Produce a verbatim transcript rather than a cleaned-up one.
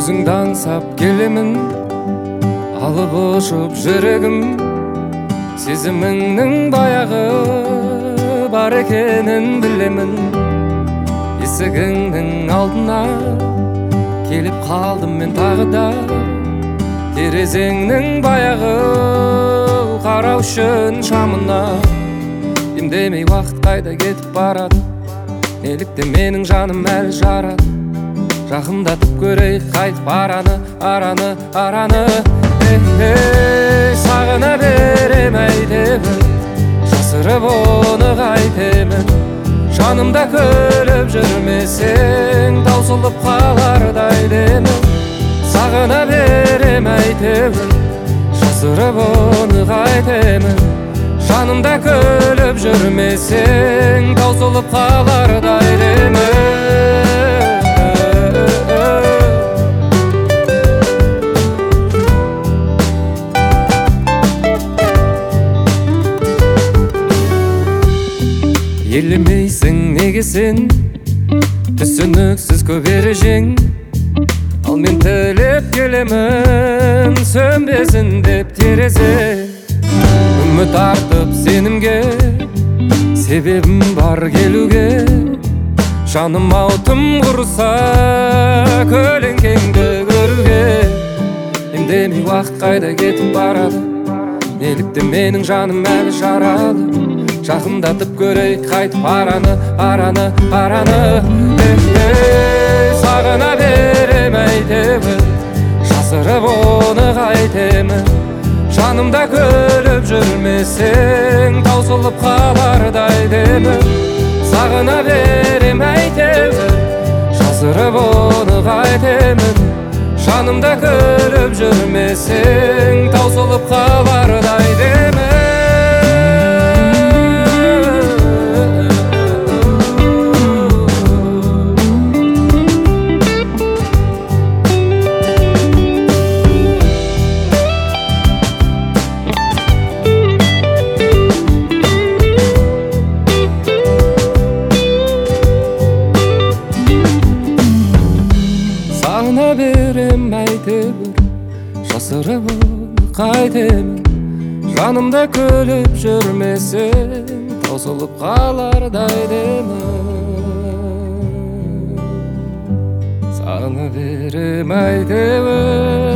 өзіңді аңсап келемін, алып ұшып жүрегім, сезіміңнің баяғы бар екенін білемін. Есігіңнің алдына келіп қалдым мен тағы да, терезеңнің баяғы қарау үшін шамына. Демдемей уақыт қайда кетіп барады, неліктен менің жаным әлі жарады. Жақындатып көрейік қайтып араны, араны, араны. Эй, сағына берем әйтемін, жасырып оны қайтемін. Жанымда күліп жүрмесең, таусылып қалардай демін. Сағына берем әйтемін, жасырып оны қайтемін. Жанымда күліп жүрмесең, таусылып қалардай демін. Елемейсің неге сен, түсініксіз көп ережең, ал мен тілеп келемін, сөнбесін деп терезе. Үміт артып сенімге, себебім бар келуге. Жаным аутым құрса, көлеңкеңді көруге. Демдемей уақыт қайда кетіп барады, неліктен менің жаным әлі жаралы. Жақындатып көрейік қайтып араны, араны, араны. Эй, сағына берем әйтемін, жасырып оны қайтемін. Жанымда күліп жүрмесең, таусылып қалардай демін. Сағына берем әйтемін, жасырып оны қайтемін. Жанымда күліп жүрмесең, таусылып қалардай демін. Сағына берем әйтеуір, жасырып оны қайтемін. Жанымда күліп жүрмесең, таусылып қалардай демін. Сағына берем әйтеуір.